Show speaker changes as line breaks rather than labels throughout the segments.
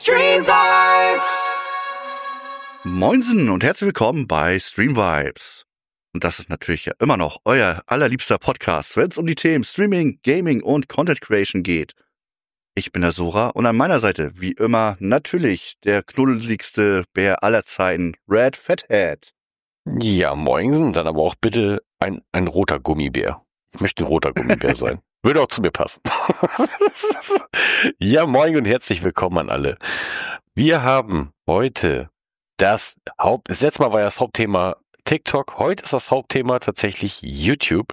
Stream Vibes!
Moinsen und herzlich willkommen bei Stream Vibes. Und das ist natürlich ja immer noch euer allerliebster Podcast, wenn es um die Themen Streaming, Gaming und Content Creation geht. Ich bin der Sora und an meiner Seite, wie immer, natürlich der knuddeligste Bär aller Zeiten, Red Fathead.
Ja, moinsen, dann aber auch bitte ein roter Gummibär. Ich möchte ein roter Gummibär sein. Würde auch zu mir passen. Ja, moin und herzlich willkommen an alle. Wir haben heute das letzte Mal war ja das Hauptthema TikTok, heute ist das Hauptthema tatsächlich YouTube.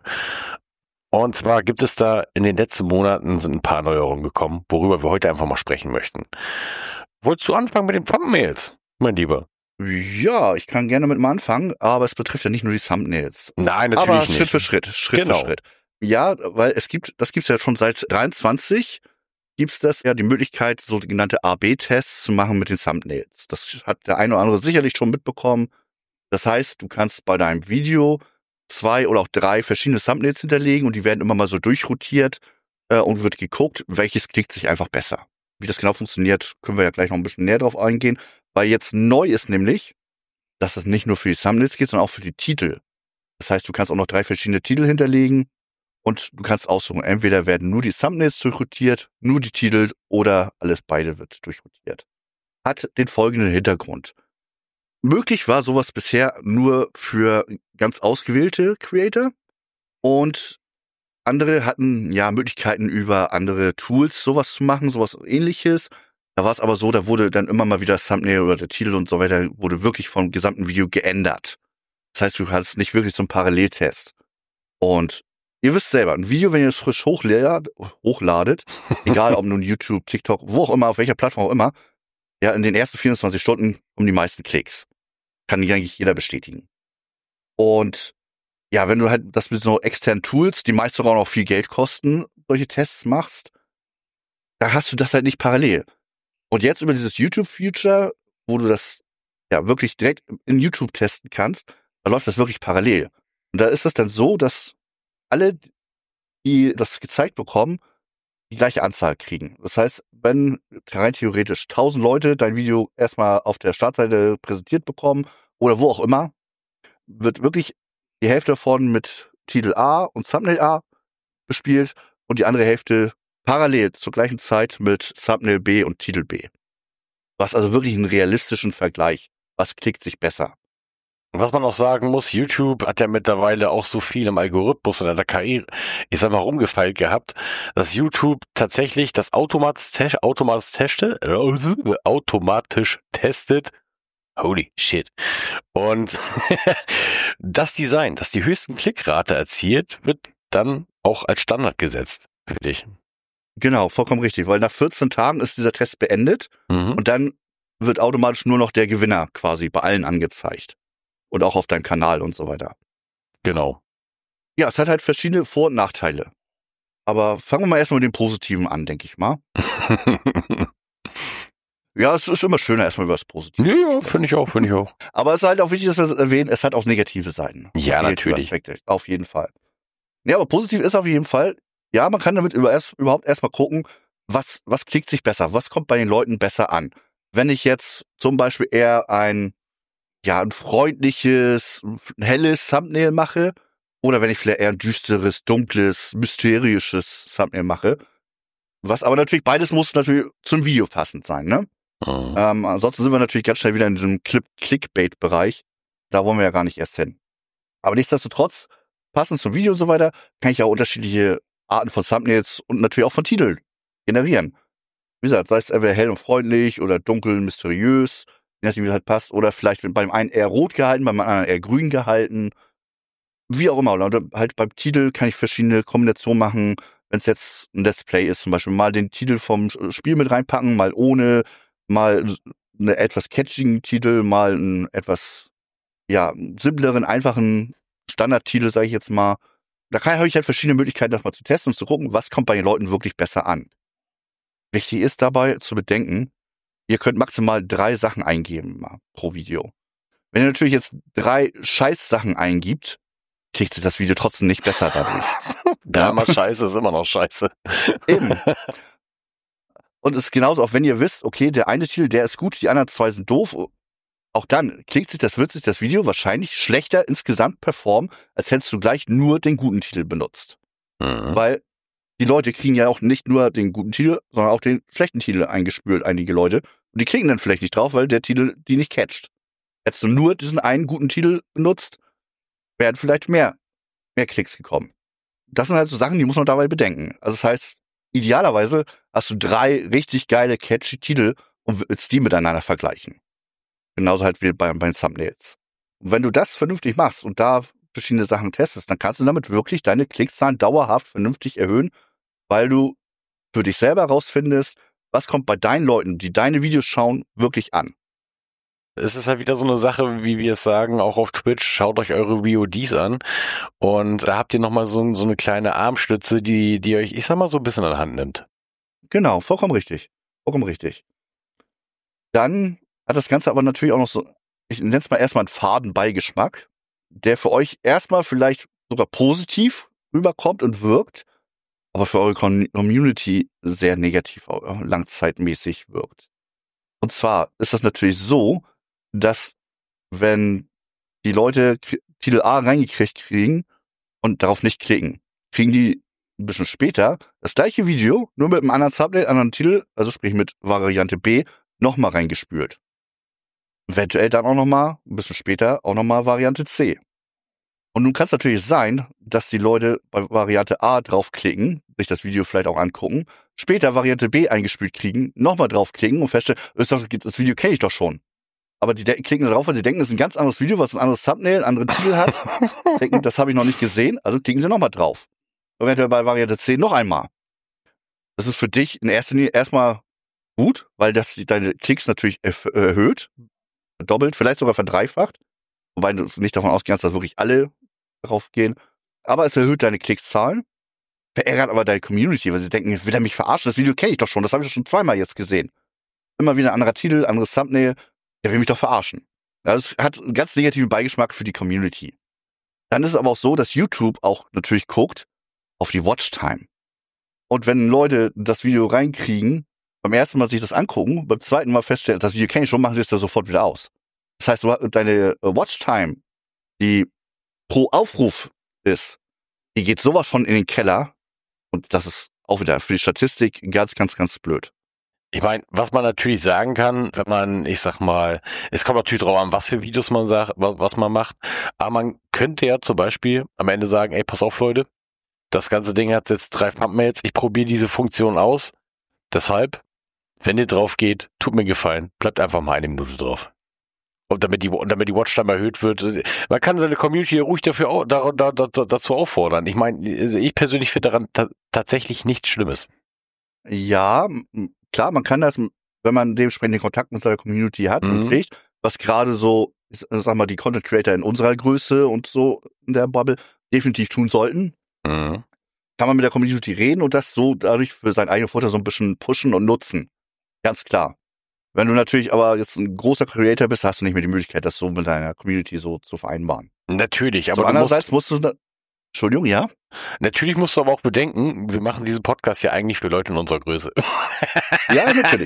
Und zwar gibt es da in den letzten Monaten sind ein paar Neuerungen gekommen, worüber wir heute einfach mal sprechen möchten. Wolltest du anfangen mit den Thumbnails, mein Lieber?
Ja, ich kann gerne mit mal anfangen, aber es betrifft ja nicht nur die Thumbnails.
Nein, natürlich
aber
nicht.
Schritt für Schritt. Ja, weil das gibt's ja schon seit 23, gibt's das ja die Möglichkeit, so genannte A/B-Tests zu machen mit den Thumbnails. Das hat der eine oder andere sicherlich schon mitbekommen. Das heißt, du kannst bei deinem Video 2 oder auch 3 verschiedene Thumbnails hinterlegen und die werden immer mal so durchrotiert und wird geguckt, welches klickt sich einfach besser. Wie das genau funktioniert, können wir ja gleich noch ein bisschen näher drauf eingehen, weil jetzt neu ist nämlich, dass es nicht nur für die Thumbnails geht, sondern auch für die Titel. Das heißt, du kannst auch noch 3 verschiedene Titel hinterlegen und du kannst aussuchen, entweder werden nur die Thumbnails durchrotiert, nur die Titel oder beide wird durchrotiert. Hat den folgenden Hintergrund. Möglich war sowas bisher nur für ganz ausgewählte Creator und andere hatten ja Möglichkeiten über andere Tools sowas zu machen, sowas ähnliches. Da war es aber so, da wurde dann immer mal wieder das Thumbnail oder der Titel und so weiter, wurde wirklich vom gesamten Video geändert. Das heißt, du hattest nicht wirklich so einen Paralleltest. Und ihr wisst selber, ein Video, wenn ihr es frisch hochladet, egal ob nun YouTube, TikTok, wo auch immer, auf welcher Plattform auch immer, ja, in den ersten 24 Stunden kommen die meisten Klicks. Kann eigentlich jeder bestätigen. Und ja, wenn du halt das mit so externen Tools, die meist sogar noch viel Geld kosten, solche Tests machst, da hast du das halt nicht parallel. Und jetzt über dieses YouTube-Feature, wo du das ja wirklich direkt in YouTube testen kannst, da läuft das wirklich parallel. Und da ist es dann so, dass alle, die das gezeigt bekommen, die gleiche Anzahl kriegen. Das heißt, wenn rein theoretisch 1000 Leute dein Video erstmal auf der Startseite präsentiert bekommen oder wo auch immer, wird wirklich die Hälfte davon mit Titel A und Thumbnail A bespielt und die andere Hälfte parallel zur gleichen Zeit mit Thumbnail B und Titel B. Du hast also wirklich einen realistischen Vergleich. Was klickt sich besser?
Was man auch sagen muss, YouTube hat ja mittlerweile auch so viel im Algorithmus und in der KI, ich sag mal, rumgefeilt gehabt, dass YouTube tatsächlich das automatisch testet. Holy shit. Und das Design, das die höchsten Klickrate erzielt, wird dann auch als Standard gesetzt für dich.
Genau, vollkommen richtig, weil nach 14 Tagen ist dieser Test beendet und dann wird automatisch nur noch der Gewinner quasi bei allen angezeigt. Und auch auf deinem Kanal und so weiter.
Genau.
Ja, es hat halt verschiedene Vor- und Nachteile. Aber fangen wir mal erstmal mit dem Positiven an, denke ich mal. Ja, es ist immer schöner, erstmal über das Positive.
Ja, finde ich auch.
Aber es ist halt auch wichtig, dass wir es erwähnen, es hat auch negative Seiten.
Ja, natürlich.
Aspekte, auf jeden Fall. Ja, aber positiv ist auf jeden Fall, ja, man kann damit überhaupt erstmal gucken, was klickt sich besser, was kommt bei den Leuten besser an. Wenn ich jetzt zum Beispiel eher ein freundliches, helles Thumbnail mache oder wenn ich vielleicht eher ein düsteres, dunkles, mysterisches Thumbnail mache. Was aber natürlich, beides muss natürlich zum Video passend sein, ne? Ansonsten sind wir natürlich ganz schnell wieder in diesem Clickbait-Bereich. Da wollen wir ja gar nicht erst hin. Aber nichtsdestotrotz, passend zum Video und so weiter, kann ich ja unterschiedliche Arten von Thumbnails und natürlich auch von Titeln generieren. Wie gesagt, sei es entweder hell und freundlich oder dunkel, mysteriös, je nachdem, wie es halt passt. Oder vielleicht beim einen eher rot gehalten, beim anderen eher grün gehalten. Wie auch immer. Oder halt beim Titel kann ich verschiedene Kombinationen machen. Wenn es jetzt ein Let's Play ist, zum Beispiel mal den Titel vom Spiel mit reinpacken, mal ohne, mal einen etwas catchigen Titel, mal einen etwas, simpleren, einfachen Standardtitel, sage ich jetzt mal. Da habe ich halt verschiedene Möglichkeiten, das mal zu testen und zu gucken, was kommt bei den Leuten wirklich besser an. Wichtig ist dabei zu bedenken, ihr könnt maximal 3 Sachen eingeben mal pro Video. Wenn ihr natürlich jetzt 3 Scheiß-Sachen eingibt, klickt sich das Video trotzdem nicht besser dadurch.
Damals Scheiße ist immer noch Scheiße.
Eben. Und es ist genauso, auch wenn ihr wisst, okay, der eine Titel, der ist gut, die anderen zwei sind doof, auch dann wird sich das Video wahrscheinlich schlechter insgesamt performen, als hättest du gleich nur den guten Titel benutzt. Weil die Leute kriegen ja auch nicht nur den guten Titel, sondern auch den schlechten Titel eingespült, einige Leute. Und die klicken dann vielleicht nicht drauf, weil der Titel die nicht catcht. Hättest du nur diesen einen guten Titel benutzt, wären vielleicht mehr Klicks gekommen. Das sind halt so Sachen, die muss man dabei bedenken. Also das heißt, idealerweise hast du 3 richtig geile, catchy Titel und willst die miteinander vergleichen. Genauso halt wie bei den Thumbnails. Und wenn du das vernünftig machst und da verschiedene Sachen testest, dann kannst du damit wirklich deine Klickszahlen dauerhaft vernünftig erhöhen, weil du für dich selber rausfindest, was kommt bei deinen Leuten, die deine Videos schauen, wirklich an.
Es ist halt wieder so eine Sache, wie wir es sagen, auch auf Twitch, schaut euch eure VODs an und da habt ihr nochmal so eine kleine Armstütze, die euch, ich sag mal, so ein bisschen an die Hand nimmt.
Genau, vollkommen richtig. Vollkommen richtig. Dann hat das Ganze aber natürlich auch noch so, ich nenne es mal erstmal einen faden Beigeschmack, der für euch erstmal vielleicht sogar positiv rüberkommt und wirkt, aber für eure Community sehr negativ langzeitmäßig wirkt. Und zwar ist das natürlich so, dass wenn die Leute Titel A reingekriegt kriegen und darauf nicht klicken, kriegen die ein bisschen später das gleiche Video, nur mit einem anderen Thumbnail, anderen Titel, also sprich mit Variante B, nochmal reingespült. Eventuell dann auch nochmal, ein bisschen später, auch nochmal Variante C. Und nun kann es natürlich sein, dass die Leute bei Variante A draufklicken, sich das Video vielleicht auch angucken, später Variante B eingespielt kriegen, nochmal draufklicken und feststellen, das Video kenne ich doch schon. Aber die klicken drauf, weil sie denken, das ist ein ganz anderes Video, was ein anderes Thumbnail, einen anderen Titel hat. Denken, das habe ich noch nicht gesehen, also klicken sie nochmal drauf. Eventuell bei Variante C noch einmal. Das ist für dich in erster Linie erstmal gut, weil das deine Klicks natürlich erhöht, verdoppelt, vielleicht sogar verdreifacht. Wobei du nicht davon ausgehst, dass wirklich alle drauf gehen. Aber es erhöht deine Klickszahlen, verärgert aber deine Community, weil sie denken, will er mich verarschen? Das Video kenne ich doch schon, das habe ich doch schon zweimal jetzt gesehen. Immer wieder ein anderer Titel, anderes Thumbnail. Der will mich doch verarschen. Das hat einen ganz negativen Beigeschmack für die Community. Dann ist es aber auch so, dass YouTube auch natürlich guckt auf die Watchtime. Und wenn Leute das Video reinkriegen, beim ersten Mal sich das angucken, beim zweiten Mal feststellen, das Video kenne ich schon, machen sie es da sofort wieder aus. Das heißt, deine Watchtime, die pro Aufruf ist, die geht sowas von in den Keller. Und das ist auch wieder für die Statistik ganz, ganz, ganz blöd.
Ich meine, was man natürlich sagen kann, wenn man, ich sag mal, es kommt natürlich drauf an, was für Videos man sagt, was man macht, aber man könnte ja zum Beispiel am Ende sagen, ey, pass auf, Leute, das ganze Ding hat jetzt 3 Thumbnails, ich probiere diese Funktion aus, deshalb, wenn ihr drauf geht, tut mir Gefallen, bleibt einfach mal 1 Minute drauf. Und damit die Watchtime erhöht wird, man kann seine Community ruhig dazu auffordern. Ich meine, ich persönlich finde daran tatsächlich nichts Schlimmes.
Ja, klar, man kann das, wenn man dementsprechend den Kontakt mit seiner Community hat und kriegt, was gerade so, sag mal, die Content Creator in unserer Größe und so in der Bubble definitiv tun sollten, kann man mit der Community reden und das so dadurch für seinen eigenen Vorteil so ein bisschen pushen und nutzen. Ganz klar. Wenn du natürlich aber jetzt ein großer Creator bist, hast du nicht mehr die Möglichkeit, das so mit deiner Community so zu vereinbaren.
Natürlich, aber
andererseits musst du Entschuldigung, ja?
Natürlich musst du aber auch bedenken, wir machen diesen Podcast ja eigentlich für Leute in unserer Größe.
Ja, natürlich.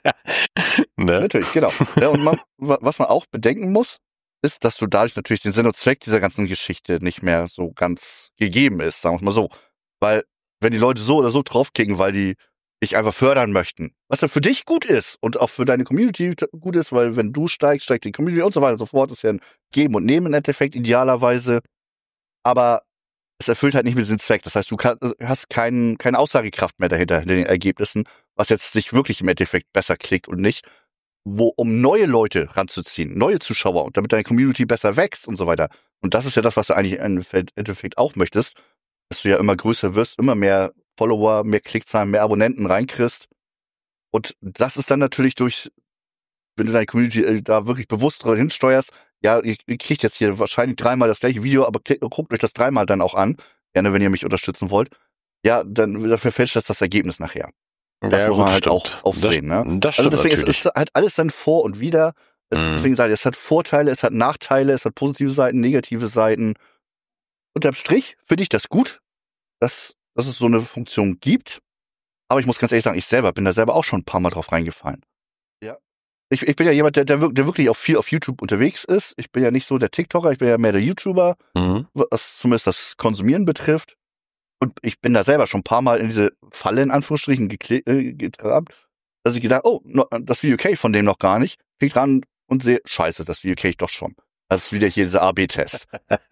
Ne?
Natürlich, genau. Ja, und was man auch bedenken muss, ist, dass du dadurch natürlich den Sinn und Zweck dieser ganzen Geschichte nicht mehr so ganz gegeben ist, sagen wir mal so. Weil, wenn die Leute so oder so draufklicken, weil die dich einfach fördern möchten, was dann für dich gut ist und auch für deine Community gut ist, weil wenn du steigst, steigt die Community und so weiter und so fort, ist ja ein Geben und Nehmen im Endeffekt idealerweise. Aber es erfüllt halt nicht mehr diesen Zweck. Das heißt, du hast keine Aussagekraft mehr dahinter, in den Ergebnissen, was jetzt sich wirklich im Endeffekt besser klickt und nicht, um neue Leute ranzuziehen, neue Zuschauer und damit deine Community besser wächst und so weiter. Und das ist ja das, was du eigentlich im Endeffekt auch möchtest, dass du ja immer größer wirst, immer mehr Follower, mehr Klickzahlen, mehr Abonnenten reinkriegst. Und das ist dann natürlich wenn du deine Community da wirklich bewusst hinsteuerst, ja, ihr kriegt jetzt hier wahrscheinlich 3-mal das gleiche Video, aber guckt euch das 3-mal dann auch an. Gerne, wenn ihr mich unterstützen wollt. Ja, dann verfälscht das Ergebnis nachher. Das
Ja,
muss
gut,
man halt
stimmt.
auch sehen, ne?
Das
Also
stimmt
deswegen,
natürlich.
es ist halt alles dann Vor und Wider. Deswegen sage ich, es hat Vorteile, es hat Nachteile, es hat positive Seiten, negative Seiten. Unterm Strich finde ich das gut, dass es so eine Funktion gibt. Aber ich muss ganz ehrlich sagen, ich selber bin da selber auch schon ein paar Mal drauf reingefallen. Ja. Ich bin ja jemand, der wirklich auch viel auf YouTube unterwegs ist. Ich bin ja nicht so der TikToker, ich bin ja mehr der YouTuber, was zumindest das Konsumieren betrifft. Und ich bin da selber schon ein paar Mal in diese Falle, in Anführungsstrichen, getrabt, dass ich gedacht, oh, das Video kenne ich von dem noch gar nicht. Klick dran und sehe, scheiße, das Video kenne ich doch schon. Das ist wieder hier dieser A/B-Test.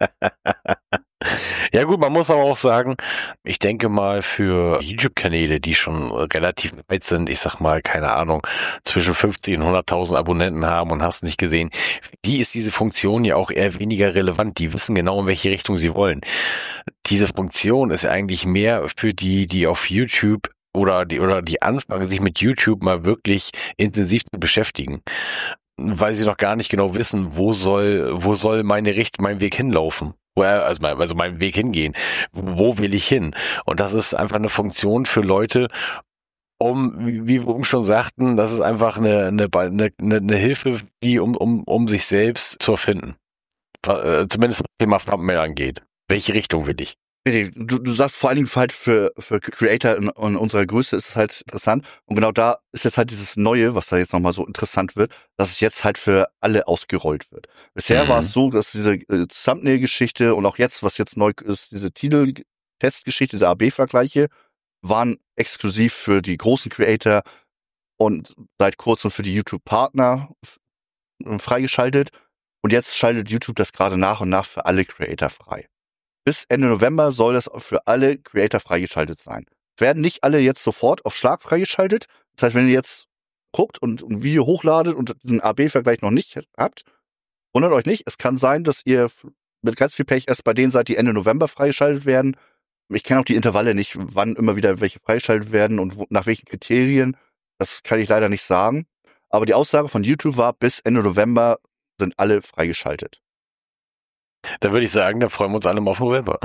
Ja gut, man muss aber auch sagen, ich denke mal für YouTube-Kanäle, die schon relativ weit sind, ich sag mal, keine Ahnung, zwischen 50 und 100.000 Abonnenten haben und hast nicht gesehen, für die ist diese Funktion ja auch eher weniger relevant. Die wissen genau, in welche Richtung sie wollen. Diese Funktion ist ja eigentlich mehr für die auf YouTube oder die anfangen, sich mit YouTube mal wirklich intensiv zu beschäftigen, weil sie noch gar nicht genau wissen, wo soll mein Weg hinlaufen. Also mein Weg hingehen. Wo will ich hin? Und das ist einfach eine Funktion für Leute, wie wir eben schon sagten, das ist einfach eine Hilfe, um sich selbst zu erfinden. Zumindest was das Thema Thumbnail angeht. Welche Richtung will ich?
Du sagst vor allen Dingen halt für Creator in unserer Größe ist es halt interessant. Und genau da ist jetzt halt dieses Neue, was da jetzt nochmal so interessant wird, dass es jetzt halt für alle ausgerollt wird. Bisher war es so, dass diese Thumbnail-Geschichte und auch jetzt, was jetzt neu ist, diese Titel-Testgeschichte, diese AB-Vergleiche, waren exklusiv für die großen Creator und seit kurzem für die YouTube-Partner freigeschaltet. Und jetzt schaltet YouTube das gerade nach und nach für alle Creator frei. Bis Ende November soll das für alle Creator freigeschaltet sein. Werden nicht alle jetzt sofort auf Schlag freigeschaltet. Das heißt, wenn ihr jetzt guckt und ein Video hochladet und diesen AB-Vergleich noch nicht habt, wundert euch nicht. Es kann sein, dass ihr mit ganz viel Pech erst bei denen seid, die Ende November freigeschaltet werden. Ich kenne auch die Intervalle nicht, wann immer wieder welche freigeschaltet werden und nach welchen Kriterien. Das kann ich leider nicht sagen. Aber die Aussage von YouTube war, bis Ende November sind alle freigeschaltet.
Da würde ich sagen, da freuen wir uns alle mal auf November.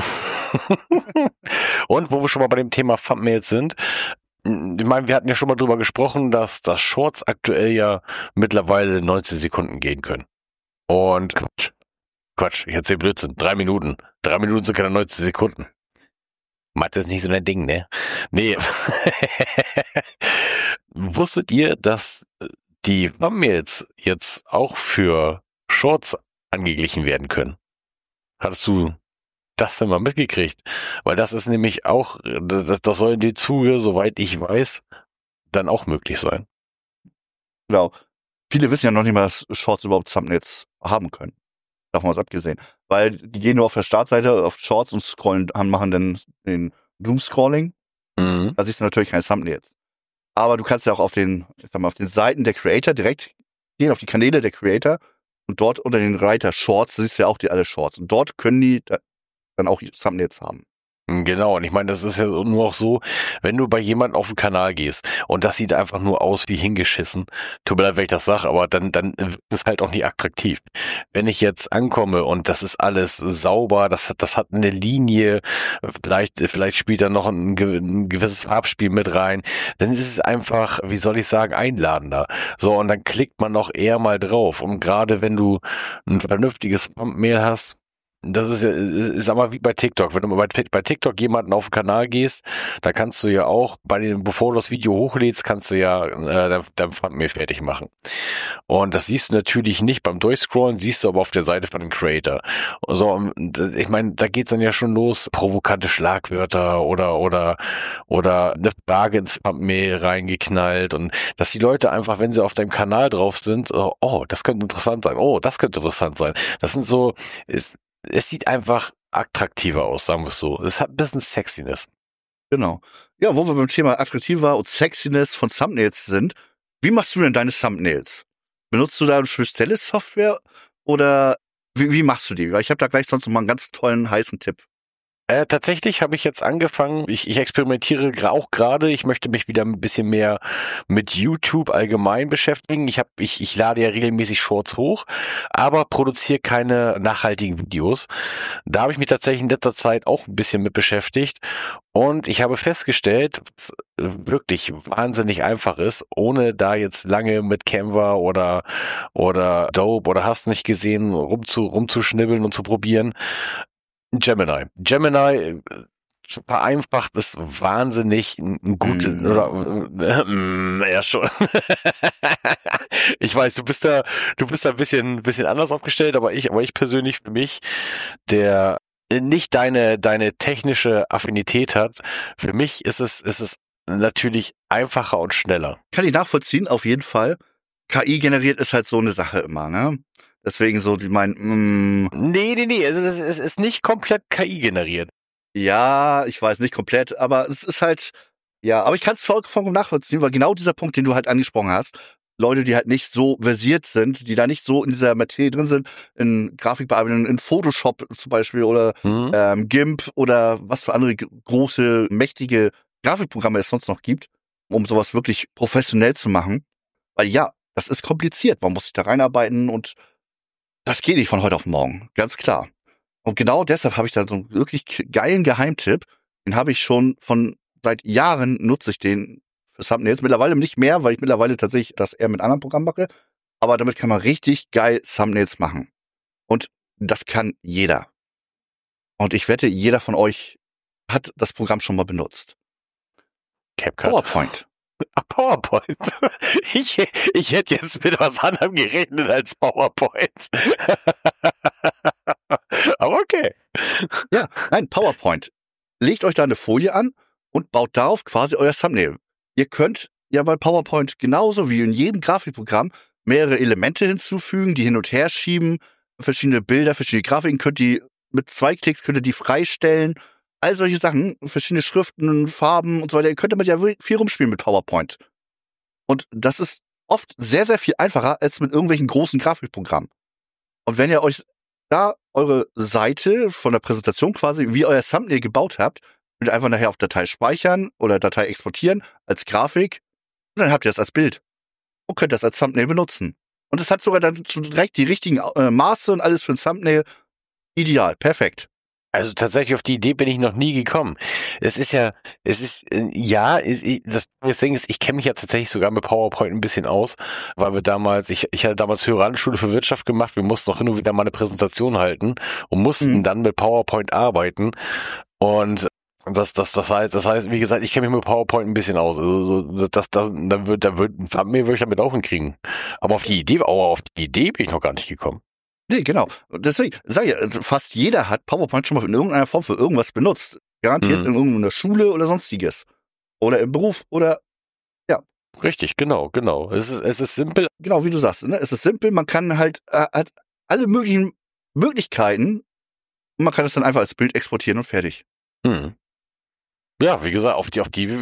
Und wo wir schon mal bei dem Thema Thumbnails sind, ich meine, wir hatten ja schon mal drüber gesprochen, dass das Shorts aktuell ja mittlerweile 90 Sekunden gehen können. Und Quatsch, ich erzähl Blödsinn, 3 Minuten. 3 Minuten sind keine 90 Sekunden. Macht das nicht so ein Ding, ne? Nee. Wusstet ihr, dass die Thumbnails jetzt auch für Shorts angeglichen werden können? Hattest du das denn mal mitgekriegt? Weil das ist nämlich auch, das soll in dem Zuge, soweit ich weiß, dann auch möglich sein.
Genau. Viele wissen ja noch nicht mal, dass Shorts überhaupt Thumbnails haben können. Davon was abgesehen. Weil die gehen nur auf der Startseite auf Shorts und machen dann den Doom-Scrolling. Da siehst du natürlich keine Thumbnails. Aber du kannst ja auch auf den Seiten der Creator direkt gehen, auf die Kanäle der Creator. Und dort unter den Reiter Shorts siehst du ja auch alle Shorts. Und dort können die dann auch Thumbnails haben.
Genau, und ich meine, das ist ja nur auch so, wenn du bei jemandem auf den Kanal gehst und das sieht einfach nur aus wie hingeschissen, tut mir leid, wenn ich das sage, aber dann wird es halt auch nicht attraktiv. Wenn ich jetzt ankomme und das ist alles sauber, das hat eine Linie, vielleicht spielt da noch ein gewisses Farbspiel mit rein, dann ist es einfach, wie soll ich sagen, einladender. So, und dann klickt man noch eher mal drauf. Und gerade wenn du ein vernünftiges Thumbnail hast, das ist ja, sag mal, wie bei TikTok. Wenn du bei TikTok jemanden auf den Kanal gehst, da kannst du ja auch, bevor du das Video hochlädst, kannst du ja dein Thumbnail fertig machen. Und das siehst du natürlich nicht beim Durchscrollen, siehst du aber auf der Seite von dem Creator. So, ich meine, da geht's dann ja schon los, provokante Schlagwörter oder eine Frage ins Thumbnail reingeknallt und dass die Leute einfach, wenn sie auf deinem Kanal drauf sind, oh, das könnte interessant sein, oh, das könnte interessant sein. Das sind so, es sieht einfach attraktiver aus, sagen wir es so. Es hat ein bisschen Sexiness.
Genau. Ja, wo wir beim Thema attraktiver und Sexiness von Thumbnails sind, wie machst du denn deine Thumbnails? Benutzt du da eine spezielle Software oder wie machst du die? Weil ich habe da gleich sonst noch mal einen ganz tollen, heißen Tipp.
Tatsächlich habe ich jetzt angefangen, ich experimentiere auch gerade, ich möchte mich wieder ein bisschen mehr mit YouTube allgemein beschäftigen. Ich lade ja regelmäßig Shorts hoch, aber produziere keine nachhaltigen Videos. Da habe ich mich tatsächlich in letzter Zeit auch ein bisschen mit beschäftigt und ich habe festgestellt, was wirklich wahnsinnig einfach ist, ohne da jetzt lange mit Canva oder Adobe oder hast nicht gesehen, rumzuschnibbeln und zu probieren. Gemini vereinfacht es wahnsinnig ein gute oder ja schon. Ich weiß, du bist da ein bisschen anders aufgestellt, aber ich persönlich für mich, der nicht deine technische Affinität hat, für mich ist es natürlich einfacher und schneller.
Kann ich nachvollziehen, auf jeden Fall. KI generiert ist halt so eine Sache immer, ne? Deswegen so, die meinen,
Nee, es ist nicht komplett KI generiert.
ja, ich weiß nicht komplett, aber es ist halt, ja, aber ich kann es vollkommen nachvollziehen, weil genau dieser Punkt, den du halt angesprochen hast, Leute, die halt nicht so versiert sind, die da nicht so in dieser Materie drin sind, in Grafikbearbeitung, in Photoshop zum Beispiel oder GIMP oder was für andere große, mächtige Grafikprogramme es sonst noch gibt, um sowas wirklich professionell zu machen. Weil ja, das ist kompliziert, man muss sich da reinarbeiten und das geht nicht von heute auf morgen, ganz klar. Und genau deshalb habe ich da so einen wirklich geilen Geheimtipp. Den habe ich schon seit Jahren nutze ich den für Thumbnails. Mittlerweile nicht mehr, weil ich mittlerweile tatsächlich das eher mit anderen Programmen mache. Aber damit kann man richtig geil Thumbnails machen. Und das kann jeder. Und ich wette, jeder von euch hat das Programm schon mal benutzt.
CapCut.
PowerPoint.
PowerPoint. Ich hätte jetzt mit was anderem gerechnet als PowerPoint. Aber okay.
Ja, nein, PowerPoint. Legt euch da eine Folie an und baut darauf quasi euer Thumbnail. Ihr könnt ja bei PowerPoint genauso wie in jedem Grafikprogramm mehrere Elemente hinzufügen, die hin und her schieben, verschiedene Bilder, verschiedene Grafiken, mit 2 Klicks könnt ihr die freistellen. All solche Sachen, verschiedene Schriften, Farben und so weiter. Ihr könnt damit ja viel rumspielen mit PowerPoint. Und das ist oft sehr, sehr viel einfacher als mit irgendwelchen großen Grafikprogrammen. Und wenn ihr euch da eure Seite von der Präsentation quasi, wie euer Thumbnail gebaut habt, könnt ihr einfach nachher auf Datei speichern oder Datei exportieren als Grafik und dann habt ihr das als Bild und könnt das als Thumbnail benutzen. Und es hat sogar dann schon direkt die richtigen Maße und alles für ein Thumbnail. Ideal, perfekt.
Also tatsächlich auf die Idee bin ich noch nie gekommen. Das Ding ist, ich kenne mich ja tatsächlich sogar mit PowerPoint ein bisschen aus, weil wir damals, ich hatte damals Höhere Handelsschule für Wirtschaft gemacht, wir mussten auch hin und wieder mal eine Präsentation halten und mussten dann mit PowerPoint arbeiten und das heißt, wie gesagt, ich kenne mich mit PowerPoint ein bisschen aus. Also da wird ein Thumbnail würde ich damit auch hinkriegen. Aber auf die Idee bin ich noch gar nicht gekommen.
Nee, genau. Deswegen sage ich, fast jeder hat PowerPoint schon mal in irgendeiner Form für irgendwas benutzt. Garantiert in irgendeiner Schule oder sonstiges. Oder im Beruf oder, ja.
Richtig, genau. Es ist simpel.
Genau, wie du sagst, ne? Es ist simpel, man kann hat alle möglichen Möglichkeiten und man kann es dann einfach als Bild exportieren und fertig.
Ja, wie gesagt, auf die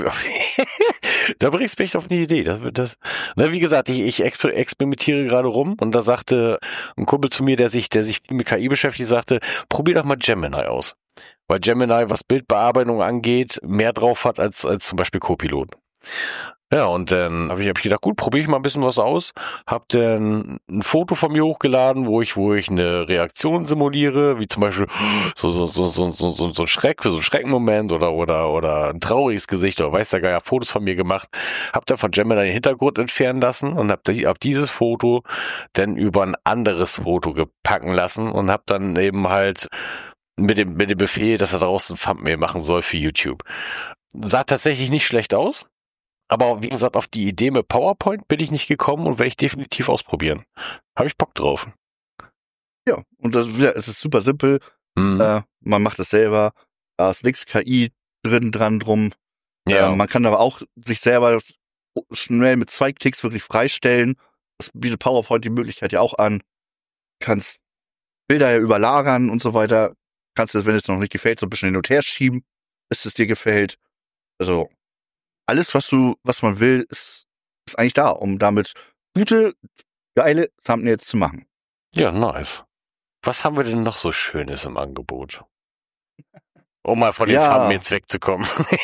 da bringst du mich auf eine Idee. Wie gesagt, ich experimentiere gerade rum und da sagte ein Kumpel zu mir, der sich viel mit KI beschäftigt, sagte, probier doch mal Gemini aus. Weil Gemini, was Bildbearbeitung angeht, mehr drauf hat als zum Beispiel Copilot. Ja, und dann hab ich gedacht, gut, probiere ich mal ein bisschen was aus. Hab dann ein Foto von mir hochgeladen, wo ich eine Reaktion simuliere, wie zum Beispiel so ein Schreck, für so einen Schreckenmoment oder ein trauriges Gesicht oder weiß der Geier, Fotos von mir gemacht. Hab dann von Gemini den Hintergrund entfernen lassen und hab dieses Foto dann über ein anderes Foto gepacken lassen und hab dann eben halt mit dem Befehl, dass er daraus ein Thumbnail machen soll für YouTube. Sah tatsächlich nicht schlecht aus. Aber wie gesagt, auf die Idee mit PowerPoint bin ich nicht gekommen und werde ich definitiv ausprobieren. Habe ich Bock drauf.
Ja, und es ist super simpel. Man macht es selber. Da ist nichts KI drum.
Ja.
Man kann aber auch sich selber schnell mit 2 Klicks wirklich freistellen. Das bietet PowerPoint die Möglichkeit ja auch an. Kannst Bilder ja überlagern und so weiter. Kannst es, wenn es noch nicht gefällt, so ein bisschen hin und her schieben, bis es dir gefällt. Also alles, was man will, ist eigentlich da, um damit gute, geile Thumbnails zu machen.
Ja, nice. Was haben wir denn noch so Schönes im Angebot? Um mal von den Thumbnails wegzukommen.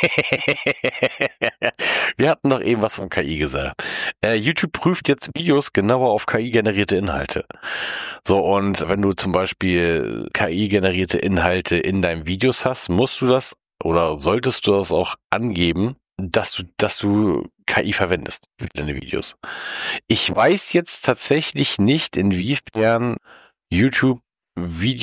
Wir hatten noch eben was von KI gesagt. YouTube prüft jetzt Videos genauer auf KI-generierte Inhalte. So, und wenn du zum Beispiel KI-generierte Inhalte in deinen Videos hast, musst du das oder solltest du das auch angeben, dass du KI verwendest für deine Videos. Ich weiß jetzt tatsächlich nicht, inwiefern YouTube Videos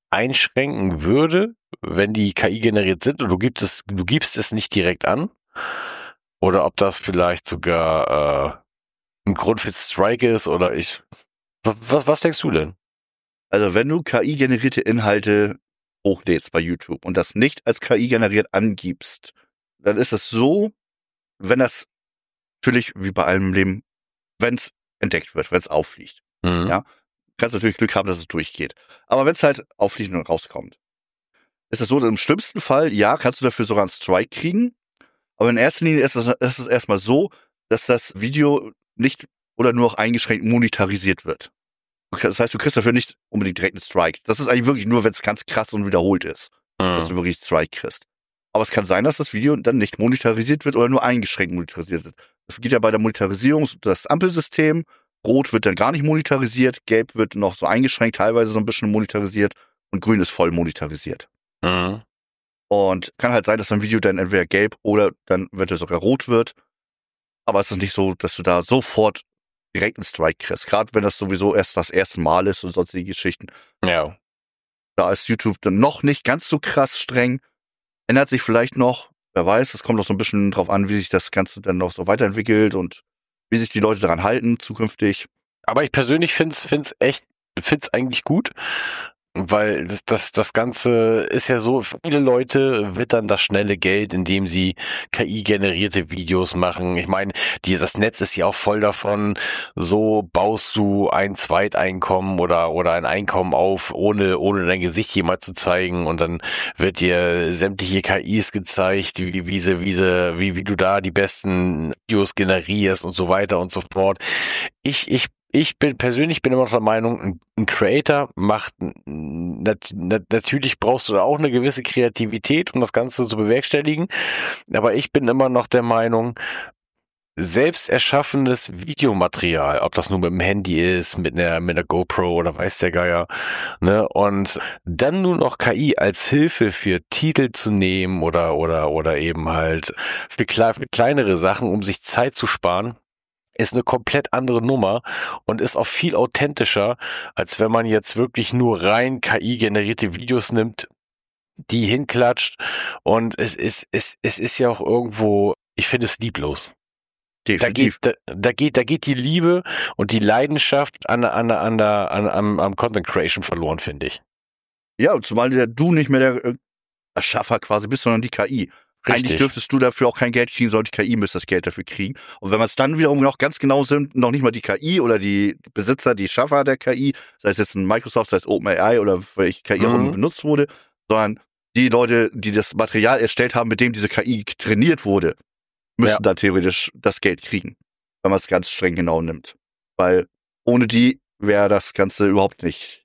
einschränken würde, wenn die KI generiert sind und du gibst es nicht direkt an? Oder ob das vielleicht sogar ein Grund für Strike ist oder was denkst du denn?
Also wenn du KI-generierte Inhalte hochlädst bei YouTube und das nicht als KI generiert angibst, dann ist es so, wenn das natürlich wie bei allem im Leben, wenn es entdeckt wird, wenn es auffliegt.
Mhm.
Ja, kannst natürlich Glück haben, dass es durchgeht. Aber wenn es halt auffliegt und rauskommt, ist es so, dass im schlimmsten Fall, ja, kannst du dafür sogar einen Strike kriegen. Aber in erster Linie ist es erstmal so, dass das Video nicht oder nur auch eingeschränkt monetarisiert wird. Das heißt, du kriegst dafür nicht unbedingt direkt einen Strike. Das ist eigentlich wirklich nur, wenn es ganz krass und wiederholt ist, dass du wirklich einen Strike kriegst. Aber es kann sein, dass das Video dann nicht monetarisiert wird oder nur eingeschränkt monetarisiert wird. Das geht ja bei der Monetarisierung das Ampelsystem. Rot wird dann gar nicht monetarisiert, gelb wird noch so eingeschränkt, teilweise so ein bisschen monetarisiert und grün ist voll monetarisiert.
Mhm.
Und kann halt sein, dass ein Video dann entweder gelb oder dann wird es sogar rot wird. Aber es ist nicht so, dass du da sofort direkt einen Strike kriegst. Gerade wenn das sowieso erst das erste Mal ist und sonstige Geschichten.
Ja.
Da ist YouTube dann noch nicht ganz so krass streng. Ändert sich vielleicht noch. Wer weiß, es kommt noch so ein bisschen drauf an, wie sich das Ganze dann noch so weiterentwickelt und wie sich die Leute daran halten zukünftig.
Aber ich persönlich find's eigentlich gut, weil das Ganze ist ja so, für viele Leute wittern das schnelle Geld, indem sie KI-generierte Videos machen. Ich meine, das Netz ist ja auch voll davon, so baust du ein Zweiteinkommen oder ein Einkommen auf, ohne dein Gesicht jemals zu zeigen und dann wird dir sämtliche KIs gezeigt, wie du da die besten Videos generierst und so weiter und so fort. Ich bin immer noch der Meinung, ein Creator macht, natürlich brauchst du da auch eine gewisse Kreativität, um das Ganze zu bewerkstelligen, aber ich bin immer noch der Meinung, selbst erschaffenes Videomaterial, ob das nur mit dem Handy ist, mit einer GoPro oder weiß der Geier, ne, und dann nur noch KI als Hilfe für Titel zu nehmen oder eben halt für kleinere Sachen, um sich Zeit zu sparen, ist eine komplett andere Nummer und ist auch viel authentischer, als wenn man jetzt wirklich nur rein KI-generierte Videos nimmt, die hinklatscht und es ist ja auch irgendwo, ich finde es lieblos.
Definitiv.
Da geht die Liebe und die Leidenschaft am Content Creation verloren, finde ich.
Ja, und zumal du nicht mehr der Erschaffer quasi bist, sondern die KI.
Richtig.
Eigentlich dürftest du dafür auch kein Geld kriegen, sondern die KI müsste das Geld dafür kriegen. Und wenn wir es dann wiederum noch ganz genau sind, noch nicht mal die KI oder die Besitzer, die Schaffer der KI, sei es jetzt ein Microsoft, sei es OpenAI oder welche KI auch immer benutzt wurde, sondern die Leute, die das Material erstellt haben, mit dem diese KI trainiert wurde, müssten dann theoretisch das Geld kriegen, wenn man es ganz streng genau nimmt. Weil ohne die wäre das Ganze überhaupt nichts.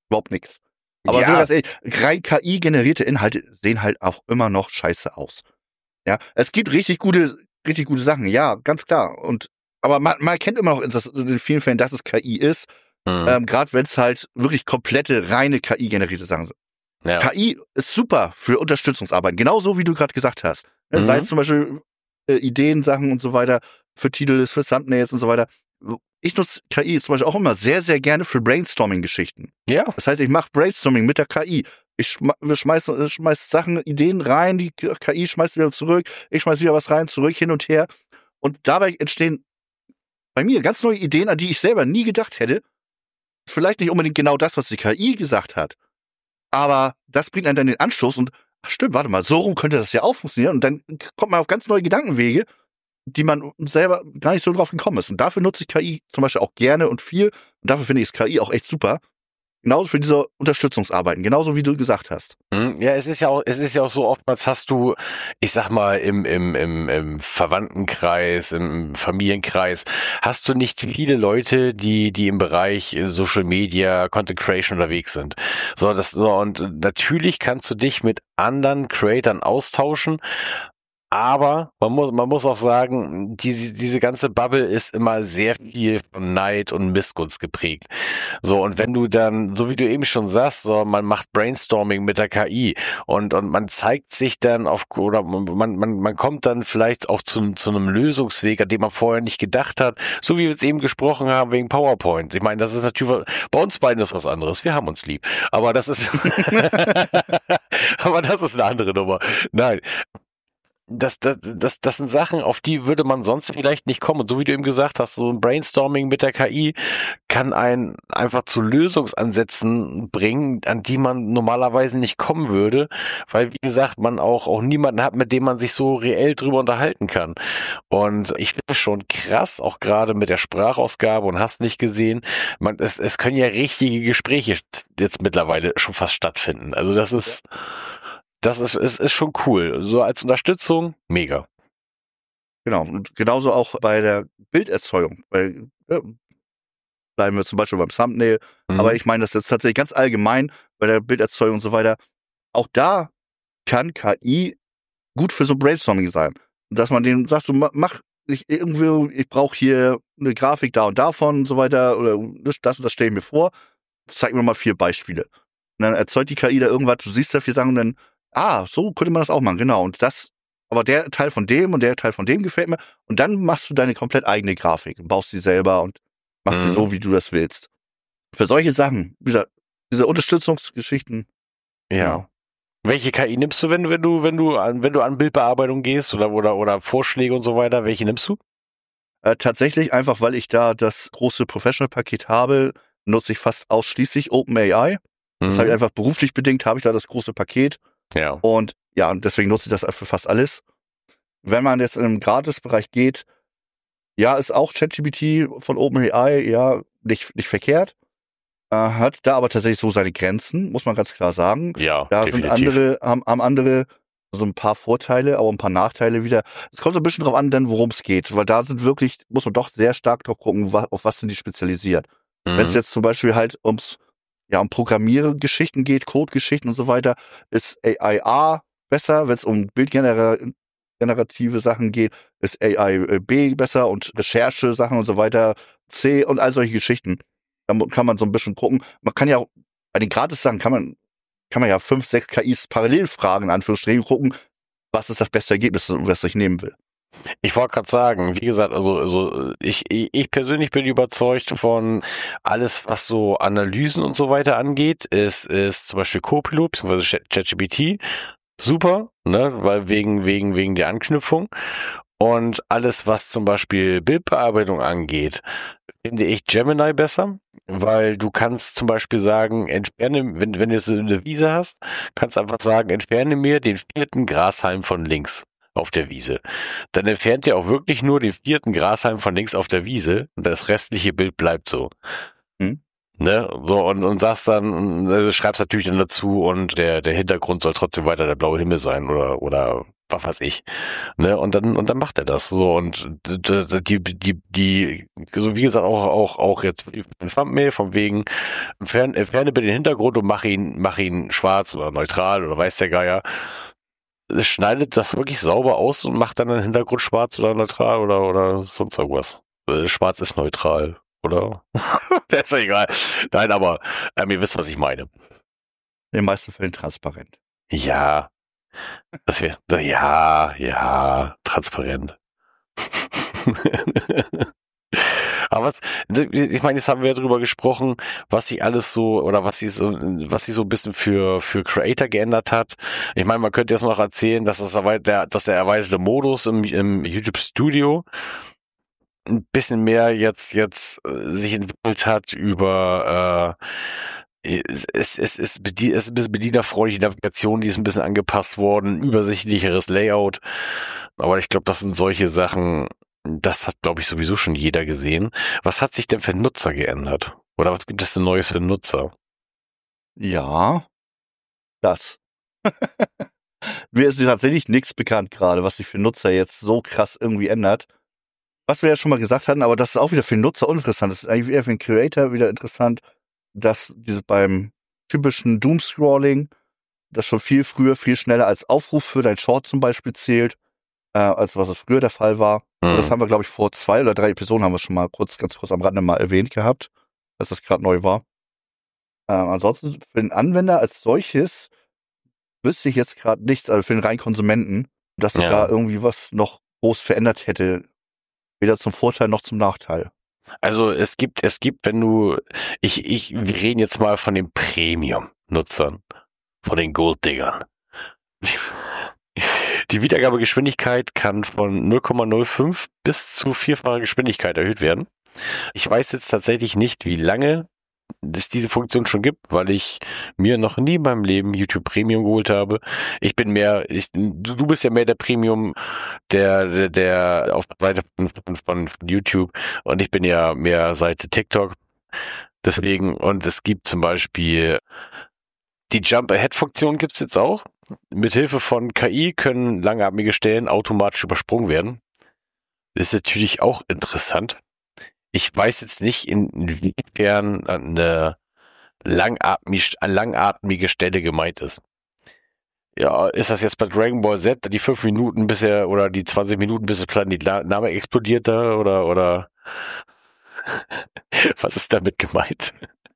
Aber so ganz ehrlich, rein KI-generierte Inhalte sehen halt auch immer noch scheiße aus. Ja, es gibt richtig gute Sachen, ja, ganz klar. Aber man erkennt immer noch in vielen Fällen, dass es KI ist. Gerade wenn es halt wirklich komplette, reine KI-generierte Sachen sind. Ja. KI ist super für Unterstützungsarbeit, genauso wie du gerade gesagt hast. Sei es zum Beispiel Ideensachen und so weiter, für Titel, für Thumbnails und so weiter. Ich nutze KI zum Beispiel auch immer sehr, sehr gerne für Brainstorming-Geschichten. Ja. Das heißt, ich mache Brainstorming mit der KI. Ich schmeiß Sachen, Ideen rein, die KI schmeißt wieder zurück, ich schmeiß wieder was rein, zurück, hin und her. Und dabei entstehen bei mir ganz neue Ideen, an die ich selber nie gedacht hätte. Vielleicht nicht unbedingt genau das, was die KI gesagt hat. Aber das bringt einen dann den Anstoß und, ach stimmt, warte mal, so rum könnte das ja auch funktionieren. Und dann kommt man auf ganz neue Gedankenwege, die man selber gar nicht so drauf gekommen ist. Und dafür nutze ich KI zum Beispiel auch gerne und viel. Und dafür finde ich KI auch echt super. Genauso für diese Unterstützungsarbeiten, genauso wie du gesagt hast.
Ja, es ist ja auch so, oftmals hast du, ich sag mal, im Verwandtenkreis, im Familienkreis, hast du nicht viele Leute, die im Bereich Social Media, Content Creation unterwegs sind. Und natürlich kannst du dich mit anderen Creatern austauschen, Aber man muss auch sagen, diese ganze Bubble ist immer sehr viel von Neid und Missgunst geprägt. So, und wenn du dann, so wie du eben schon sagst, so, man macht Brainstorming mit der KI und man zeigt sich dann oder man kommt dann vielleicht auch zu einem Lösungsweg, an dem man vorher nicht gedacht hat, so wie wir es eben gesprochen haben wegen PowerPoint. Ich meine, das ist natürlich, bei uns beiden ist was anderes. Wir haben uns lieb. Aber das ist, aber das ist eine andere Nummer. Nein. Das sind Sachen, auf die würde man sonst vielleicht nicht kommen. Und so wie du eben gesagt hast, so ein Brainstorming mit der KI kann einen einfach zu Lösungsansätzen bringen, an die man normalerweise nicht kommen würde, weil, wie gesagt, man auch niemanden hat, mit dem man sich so reell drüber unterhalten kann. Und ich finde es schon krass, auch gerade mit der Sprachausgabe und hast nicht gesehen, es können ja richtige Gespräche jetzt mittlerweile schon fast stattfinden. Also das ist schon cool. So als Unterstützung, mega.
Genau. Und genauso auch bei der Bilderzeugung. Bleiben wir zum Beispiel beim Thumbnail. Aber ich meine das jetzt tatsächlich ganz allgemein bei der Bilderzeugung und so weiter. Auch da kann KI gut für so Brainstorming sein. Dass man denen sagt, ich brauche hier eine Grafik da und davon und so weiter oder das und das stelle ich mir vor. Zeig mir mal 4 Beispiele. Und dann erzeugt die KI da irgendwas, du siehst da 4 Sachen und dann, so könnte man das auch machen, genau. Und aber der Teil von dem und der Teil von dem gefällt mir. Und dann machst du deine komplett eigene Grafik und baust sie selber und machst sie so, wie du das willst. Für solche Sachen, diese Unterstützungsgeschichten.
Ja. Welche KI nimmst du, wenn du an Bildbearbeitung gehst oder Vorschläge und so weiter? Welche nimmst du?
Tatsächlich einfach, weil ich da das große Professional-Paket habe, nutze ich fast ausschließlich OpenAI. Das habe ich einfach beruflich bedingt, habe ich da das große Paket.
Ja.
Und deswegen nutze ich das für fast alles. Wenn man jetzt im Gratisbereich geht, ist auch ChatGPT von OpenAI, nicht verkehrt. Hat da aber tatsächlich so seine Grenzen, muss man ganz klar sagen.
Ja,
da
definitiv.
haben andere so ein paar Vorteile, aber ein paar Nachteile wieder. Es kommt so ein bisschen drauf an, worum es geht, weil da muss man doch sehr stark drauf gucken, auf was sind die spezialisiert. Wenn es jetzt zum Beispiel halt um Programmiergeschichten geht, Codegeschichten und so weiter, ist AI besser. Wenn es um bildgenerative Sachen geht, ist AI B besser und Recherche-Sachen und so weiter, C und all solche Geschichten. Da kann man so ein bisschen gucken. Man kann ja auch, bei den Gratis-Sachen kann man ja 5, 6 KIs parallel fragen, in Anführungsstrichen, gucken, was ist das beste Ergebnis, was ich nehmen will.
Ich wollte gerade sagen, wie gesagt, also ich persönlich bin überzeugt von alles, was so Analysen und so weiter angeht, ist zum Beispiel Copilot bzw. ChatGPT super, ne, weil wegen der Anknüpfung. Und alles, was zum Beispiel Bildbearbeitung angeht, finde ich Gemini besser, weil du kannst zum Beispiel sagen, entferne, wenn du so eine Wiese hast, kannst einfach sagen, entferne mir den 4. Grashalm von links auf der Wiese. Dann entfernt er auch wirklich nur den 4. Grashalm von links auf der Wiese und das restliche Bild bleibt so. Ne, so und sagst dann, schreibst natürlich dann dazu und der Hintergrund soll trotzdem weiter der blaue Himmel sein oder was weiß ich. Ne, und dann macht er das so und die so wie gesagt auch jetzt ein Thumbnail von wegen entferne bitte den Hintergrund und mach ihn schwarz oder neutral oder weiß der Geier. Es schneidet das wirklich sauber aus und macht dann den Hintergrund schwarz oder neutral oder sonst irgendwas. Schwarz ist neutral. Oder? Das ist ja egal. Nein, aber ihr wisst, was ich meine.
In den meisten Fällen transparent.
Ja. Das wäre, ja, transparent. Aber ich meine, jetzt haben wir darüber gesprochen, was sich alles so, oder was sich so ein bisschen für Creator geändert hat. Ich meine, man könnte jetzt noch erzählen, dass der erweiterte Modus im YouTube Studio ein bisschen mehr jetzt sich entwickelt hat über es ist ein bisschen bedienerfreundliche Navigation, die ist ein bisschen angepasst worden, übersichtlicheres Layout. Aber ich glaube, das sind solche Sachen, das hat, glaube ich, sowieso schon jeder gesehen. Was hat sich denn für Nutzer geändert? Oder was gibt es denn Neues für Nutzer?
Ja, das. Mir ist tatsächlich nichts bekannt gerade, was sich für Nutzer jetzt so krass irgendwie ändert. Was wir ja schon mal gesagt hatten, aber das ist auch wieder für den Nutzer uninteressant. Das ist eigentlich eher für den Creator wieder interessant, dass beim typischen Doomscrolling das schon viel früher, viel schneller als Aufruf für dein Short zum Beispiel zählt. als was es früher der Fall war. Und das
Mhm.
haben wir, glaube ich, vor 2 oder 3 Episoden haben wir schon mal ganz kurz am Rande mal erwähnt gehabt, dass das gerade neu war. Ansonsten für den Anwender als solches wüsste ich jetzt gerade nichts, also für den reinen Konsumenten, dass sich da
Ja.
irgendwie was noch groß verändert hätte. Weder zum Vorteil noch zum Nachteil.
Also es gibt, wenn du, wir reden jetzt mal von den Premium-Nutzern, von den Gold-Diggern. Die Wiedergabegeschwindigkeit kann von 0,05 bis zu 4-fache Geschwindigkeit erhöht werden. Ich weiß jetzt tatsächlich nicht, wie lange es diese Funktion schon gibt, weil ich mir noch nie in meinem Leben YouTube Premium geholt habe. Ich bin mehr, du bist ja mehr der Premium, der auf der Seite von YouTube, und ich bin ja mehr Seite TikTok. Deswegen, und es gibt zum Beispiel die Jump-Ahead-Funktion gibt's jetzt auch. Mithilfe von KI können langatmige Stellen automatisch übersprungen werden. Ist natürlich auch interessant. Ich weiß jetzt nicht, inwiefern eine langatmige Stelle gemeint ist. Ja, ist das jetzt bei Dragon Ball Z die 5 Minuten bisher oder die 20 Minuten bis der Planet Name explodiert da oder was ist damit gemeint?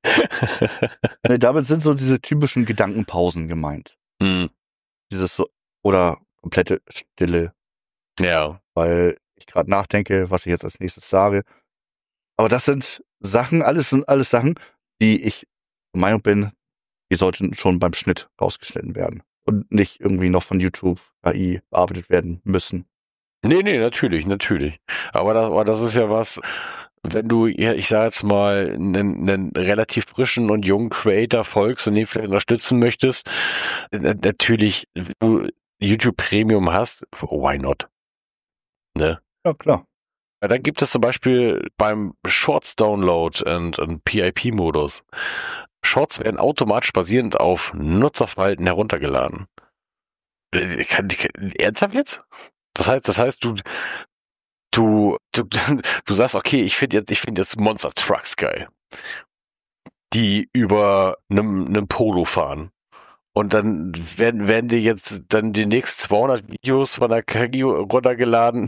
Ne, damit sind so diese typischen Gedankenpausen gemeint.
Hm,
Dieses so, oder komplette Stille,
ja.
weil ich gerade nachdenke, was ich jetzt als nächstes sage. Aber das sind alles Sachen, die ich der Meinung bin, die sollten schon beim Schnitt rausgeschnitten werden und nicht irgendwie noch von YouTube KI bearbeitet werden müssen.
Nee, natürlich. Aber das ist ja was, wenn du, ja, ich sag jetzt mal, einen relativ frischen und jungen Creator folgst und den vielleicht unterstützen möchtest, natürlich, wenn du YouTube Premium hast, why not? Ne?
Ja, klar.
Ja, dann gibt es zum Beispiel beim Shorts Download und PIP-Modus. Shorts werden automatisch basierend auf Nutzerverhalten heruntergeladen. Ernsthaft jetzt? Das heißt, du sagst, okay, ich finde jetzt Monster Trucks geil, die über einem Polo fahren. Und dann werden dir jetzt dann die nächsten 200 Videos von der KI runtergeladen,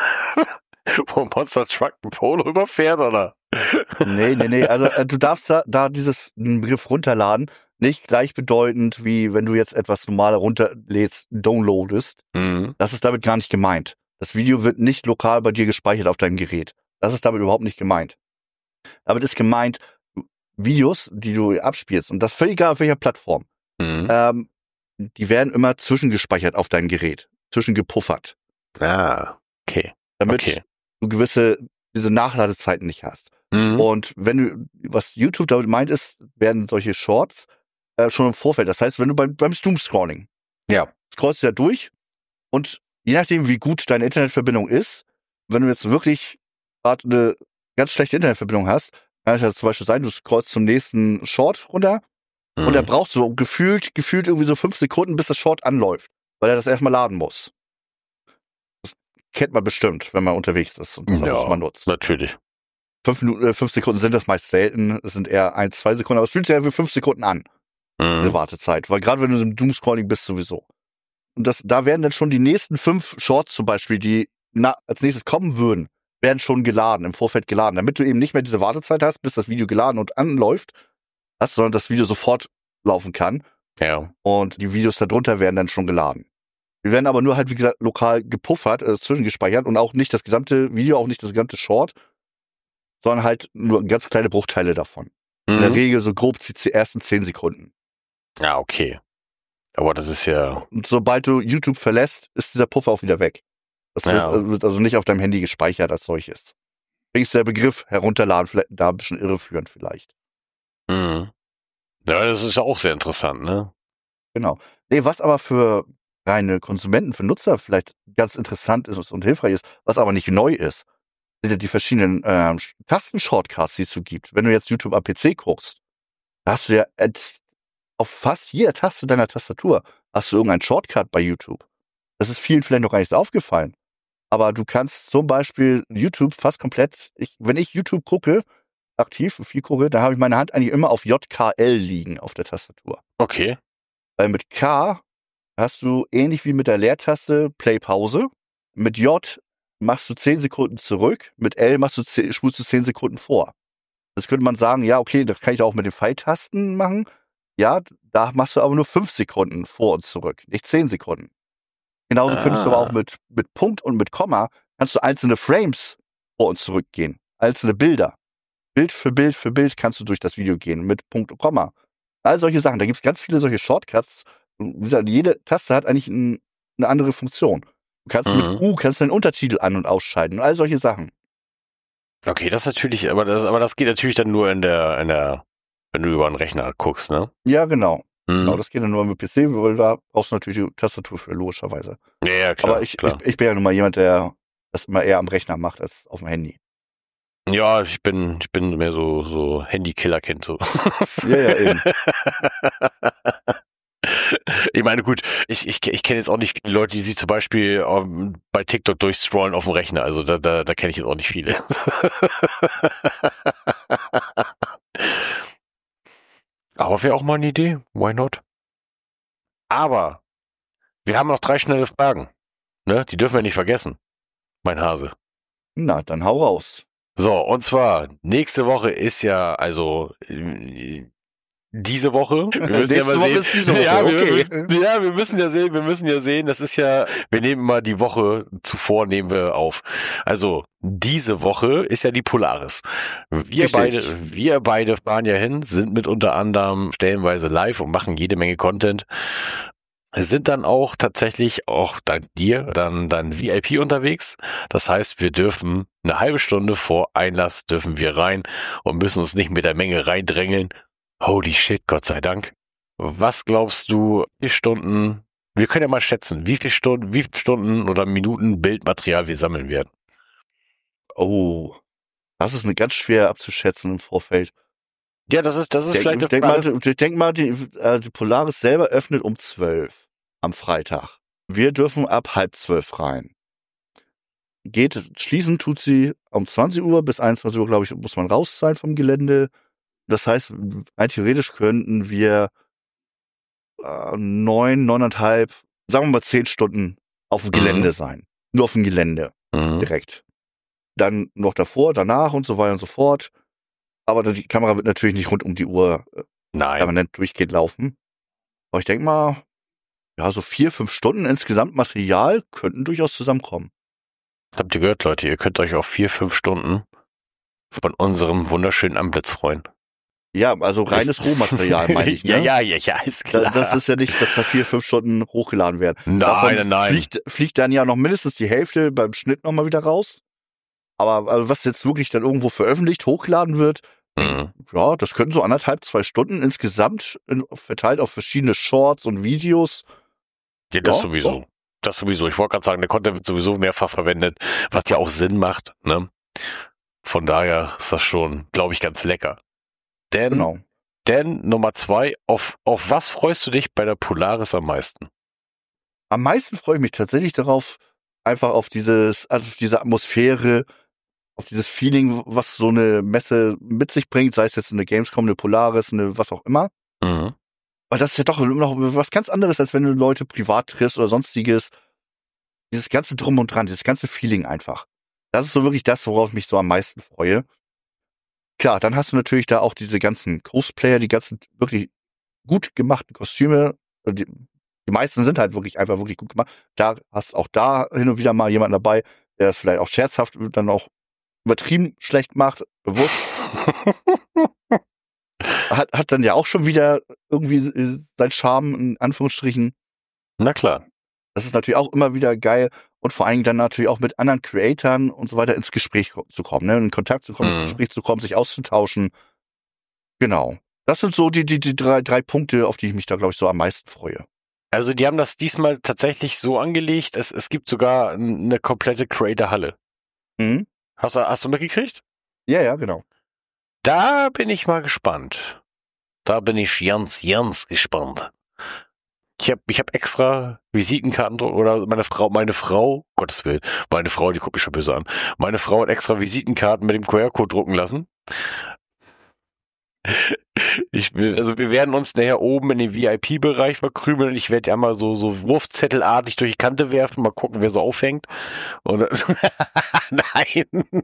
wo ein Monster Truck ein Polo überfährt, oder?
Nee. Also du darfst da dieses Begriff runterladen nicht gleichbedeutend wie wenn du jetzt etwas normaler runterlädst, downloadest.
Mhm.
Das ist damit gar nicht gemeint. Das Video wird nicht lokal bei dir gespeichert auf deinem Gerät. Das ist damit überhaupt nicht gemeint. Damit ist gemeint, Videos, die du abspielst, und das völlig egal auf welcher Plattform,
Mhm.
die werden immer zwischengespeichert auf deinem Gerät, zwischengepuffert,
Ah, okay.
damit du diese Nachladezeiten nicht hast.
Mhm.
Und was YouTube damit meint ist, werden solche Shorts schon im Vorfeld. Das heißt, wenn du beim Doomscrolling,
Ja.
scrollst du ja durch und je nachdem, wie gut deine Internetverbindung ist, wenn du jetzt wirklich gerade eine ganz schlechte Internetverbindung hast, kann es ja zum Beispiel sein, du scrollst zum nächsten Short runter und er braucht so gefühlt irgendwie so 5 Sekunden, bis das Short anläuft, weil er das erstmal laden muss. Das kennt man bestimmt, wenn man unterwegs ist und das ab und zu mal nutzt.
Natürlich.
5 Sekunden sind das meist selten, es sind eher 1, 2 Sekunden, aber es fühlt sich ja wie 5 Sekunden an, diese Wartezeit, weil gerade wenn du im Doomscrolling bist sowieso. Und da werden dann schon die nächsten 5 Shorts zum Beispiel, die als nächstes kommen würden, werden schon geladen, im Vorfeld geladen, damit du eben nicht mehr diese Wartezeit hast, bis das Video geladen und anläuft, sondern das Video sofort laufen kann.
Ja.
Und die Videos darunter werden dann schon geladen. Die werden aber nur halt, wie gesagt, lokal gepuffert, zwischengespeichert und auch nicht das gesamte Video, auch nicht das gesamte Short, sondern halt nur ganz kleine Bruchteile davon. In der Regel so grob die ersten 10 Sekunden.
Ja, okay. Aber das ist ja...
Und sobald du YouTube verlässt, ist dieser Puffer auch wieder weg. Das wird also nicht auf deinem Handy gespeichert als solches. Deswegen ist der Begriff herunterladen vielleicht da ein bisschen irreführend vielleicht.
Mhm. Ja, das ist ja auch sehr interessant, ne?
Genau. Nee, was aber für reine Konsumenten, für Nutzer vielleicht ganz interessant ist und hilfreich ist, was aber nicht neu ist, sind ja die verschiedenen Tasten-Shortcuts, die es so gibt. Wenn du jetzt YouTube am PC guckst, da hast du ja auf fast jeder Taste deiner Tastatur hast du irgendeinen Shortcut bei YouTube. Das ist vielen vielleicht noch gar nicht so aufgefallen. Aber du kannst zum Beispiel YouTube fast komplett, wenn ich YouTube gucke, aktiv viel gucke, da habe ich meine Hand eigentlich immer auf JKL liegen auf der Tastatur.
Okay.
Weil mit K hast du ähnlich wie mit der Leertaste Play-Pause. Mit J machst du 10 Sekunden zurück, mit L spulst du 10 Sekunden vor. Das könnte man sagen, ja, okay, das kann ich auch mit den Pfeiltasten machen. Ja, da machst du aber nur 5 Sekunden vor und zurück, nicht 10 Sekunden. Genauso könntest du aber auch mit Punkt und mit Komma, kannst du einzelne Frames vor und zurück gehen. Einzelne Bilder. Bild für Bild für Bild kannst du durch das Video gehen, mit Punkt und Komma. All solche Sachen. Da gibt es ganz viele solche Shortcuts. Und wie gesagt, jede Taste hat eigentlich eine andere Funktion. Du kannst mit U kannst den Untertitel an- und ausschalten und all solche Sachen.
Okay, das ist natürlich, aber das geht natürlich dann nur in der, wenn du über einen Rechner guckst, ne?
Ja, genau.
Mhm.
Genau, das geht dann nur mit PC, weil da brauchst du natürlich die Tastatur für, logischerweise.
Ja, klar.
Aber ich
klar.
bin ja nun mal jemand, der das immer eher am Rechner macht als auf dem Handy.
Ja, ich bin mehr so Handy-Killer-Kind, so.
Ja, eben.
Ich meine, gut, ich kenne jetzt auch nicht viele Leute, die sich zum Beispiel bei TikTok durchscrollen auf dem Rechner. Also da kenne ich jetzt auch nicht viele. Aber wäre auch mal eine Idee. Why not? Aber wir haben noch 3 schnelle Fragen. Ne? Die dürfen wir nicht vergessen. Mein Hase.
Na, dann hau raus.
So, und zwar, nächste Woche ist ja, also diese Woche. Wir müssen ja mal sehen.
Ist diese Woche.
Ja,
Okay.
wir müssen ja sehen, das ist ja, wir nehmen mal die Woche zuvor nehmen wir auf. Also, diese Woche ist ja die Polaris. Wir
Richtig.
beide fahren ja hin, sind mit unter anderem stellenweise live und machen jede Menge Content. Sind dann auch tatsächlich auch dank dir dann VIP unterwegs. Das heißt, wir dürfen eine halbe Stunde vor Einlass dürfen wir rein und müssen uns nicht mit der Menge reindrängeln. Holy shit, Gott sei Dank. Was glaubst du, wie viele Stunden, wir können ja mal schätzen, wie viele Stunden oder Minuten Bildmaterial wir sammeln werden?
Oh, das ist eine ganz schwer abzuschätzen im Vorfeld.
Ja, das ist vielleicht eine Frage.
Denk mal, die Polaris selber öffnet um 12 am Freitag. Wir dürfen ab 11:30 rein. Schließen tut sie um 20 Uhr bis 21 Uhr, glaube ich, muss man raus sein vom Gelände. Das heißt, rein theoretisch könnten wir 9,5, sagen wir mal 10 Stunden auf dem Gelände sein. Nur auf dem Gelände. Direkt. Dann noch davor, danach und so weiter und so fort. Aber die Kamera wird natürlich nicht rund um die Uhr permanent durchgehend laufen. Aber ich denke mal, ja, so 4-5 Stunden insgesamt Material könnten durchaus zusammenkommen.
Habt ihr gehört, Leute, ihr könnt euch auf 4-5 Stunden von unserem wunderschönen Antlitz freuen.
Ja, also reines Rohmaterial, meine ich. Ne?
Ja, ist klar.
Das ist ja nicht, dass da 4-5 Stunden hochgeladen werden.
Nein.
Fliegt dann ja noch mindestens die Hälfte beim Schnitt nochmal wieder raus. Aber also was jetzt wirklich dann irgendwo veröffentlicht, hochgeladen wird, ja, das könnten so 1,5-2 Stunden insgesamt verteilt auf verschiedene Shorts und Videos.
Ja, das sowieso. Das sowieso. Ich wollte gerade sagen, der Content wird sowieso mehrfach verwendet, was ja auch Sinn macht. Ne? Von daher ist das schon, glaube ich, ganz lecker. Denn Nummer 2, auf was freust du dich bei der Polaris am meisten?
Am meisten freue ich mich tatsächlich darauf, einfach auf diese Atmosphäre, auf dieses Feeling, was so eine Messe mit sich bringt, sei es jetzt eine Gamescom, eine Polaris, eine was auch immer. Weil das ist ja doch noch was ganz anderes, als wenn du Leute privat triffst oder sonstiges. Dieses ganze Drum und Dran, dieses ganze Feeling einfach. Das ist so wirklich das, worauf ich mich so am meisten freue. Klar, dann hast du natürlich da auch diese ganzen Cosplayer, die ganzen wirklich gut gemachten Kostüme. Die meisten sind halt wirklich einfach wirklich gut gemacht. Da hast auch da hin und wieder mal jemanden dabei, der es vielleicht auch scherzhaft dann auch übertrieben schlecht macht, bewusst. Hat dann ja auch schon wieder irgendwie sein Charme, in Anführungsstrichen.
Na klar.
Das ist natürlich auch immer wieder geil. Und vor allem dann natürlich auch mit anderen Creatoren und so weiter ins Gespräch zu kommen, ne? In Kontakt zu kommen, ins Gespräch zu kommen, sich auszutauschen. Genau. Das sind so die drei Punkte, auf die ich mich da, glaube ich, so am meisten freue.
Also die haben das diesmal tatsächlich so angelegt, es gibt sogar eine komplette Creator-Halle. Hast du mitgekriegt?
Ja, genau.
Da bin ich mal gespannt. Da bin ich ganz gespannt. Ich hab extra Visitenkarten oder meine Frau, Gottes Willen, meine Frau, die guckt mich schon böse an. Meine Frau hat extra Visitenkarten mit dem QR-Code drucken lassen. Also wir werden uns nachher oben in den VIP-Bereich verkrümeln. Ich werde ja mal so Wurfzettelartig durch die Kante werfen, mal gucken, wer so aufhängt. Und nein.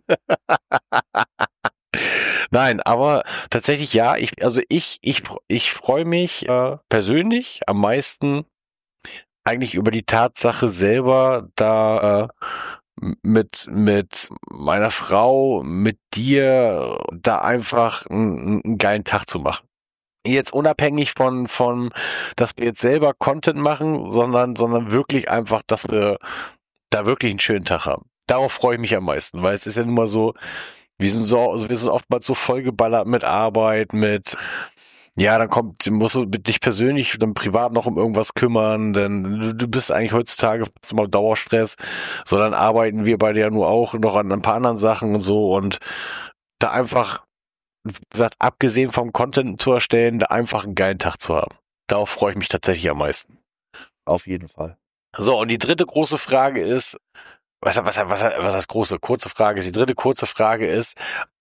Nein, aber tatsächlich ja, ich freue mich persönlich am meisten eigentlich über die Tatsache selber, da mit meiner Frau, mit dir, da einfach einen geilen Tag zu machen. Jetzt unabhängig von, dass wir jetzt selber Content machen, sondern wirklich einfach, dass wir da wirklich einen schönen Tag haben. Darauf freue ich mich am meisten, weil es ist ja nun mal so, wir sind oftmals so vollgeballert mit Arbeit, ja, musst du dich persönlich, dann privat noch um irgendwas kümmern, denn du bist eigentlich heutzutage fast immer Dauerstress, sondern arbeiten wir beide ja nur auch noch an ein paar anderen Sachen und so und da einfach, wie gesagt, abgesehen vom Content zu erstellen, da einfach einen geilen Tag zu haben. Darauf freue ich mich tatsächlich am meisten.
Auf jeden Fall.
So, und die dritte große Frage ist, was heißt große? Kurze Frage ist, die dritte kurze Frage ist,